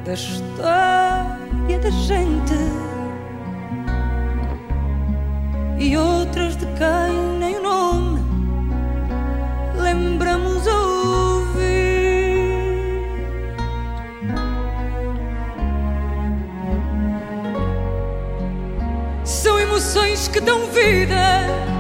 da história da gente, e outras de quem nem o nome lembramos ouvir. São emoções que dão vida